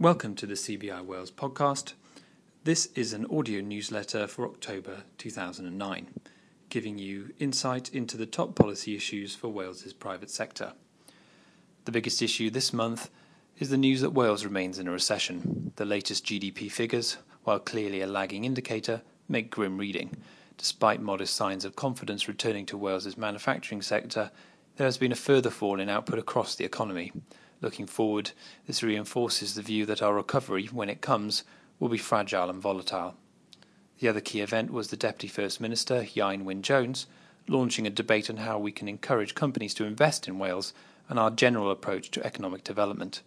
Welcome to the CBI Wales podcast. This is an audio newsletter for October 2009, giving you insight into the top policy issues for Wales's private sector. The biggest issue this month is the news that Wales remains in a recession. The latest GDP figures, while clearly a lagging indicator, make grim reading. Despite modest signs of confidence returning to Wales's manufacturing sector, there has been a further fall in output across the economy. Looking forward, this reinforces the view that our recovery, when it comes, will be fragile and volatile. The other key event was the Deputy First Minister, Ieuan Wyn-Jones, launching a debate on how we can encourage companies to invest in Wales and our general approach to economic development.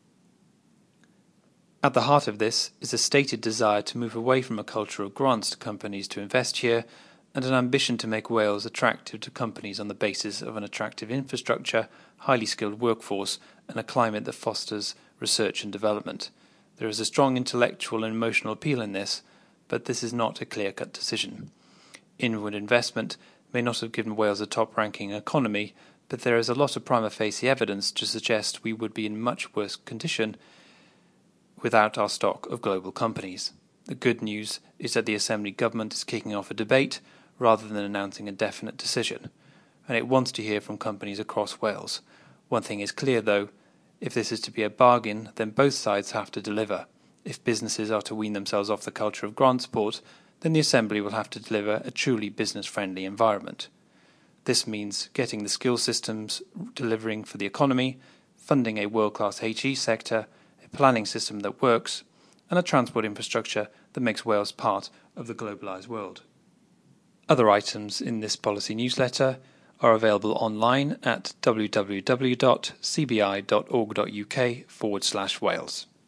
At the heart of this is a stated desire to move away from a culture of grants to companies to invest here and an ambition to make Wales attractive to companies on the basis of an attractive infrastructure, highly skilled workforce, and a climate that fosters research and development. There is a strong intellectual and emotional appeal in this, but this is not a clear-cut decision. Inward investment may not have given Wales a top-ranking economy, but there is a lot of prima facie evidence to suggest we would be in much worse condition without our stock of global companies. The good news is that the Assembly government is kicking off a debate rather than announcing a definite decision, and it wants to hear from companies across Wales. One thing is clear, though: if this is to be a bargain, then both sides have to deliver. If businesses are to wean themselves off the culture of grant support, then the Assembly will have to deliver a truly business-friendly environment. This means getting the skill systems delivering for the economy, funding a world-class HE sector, a planning system that works, and a transport infrastructure that makes Wales part of the globalised world. Other items in this policy newsletter are available online at www.cbi.org.uk/Wales.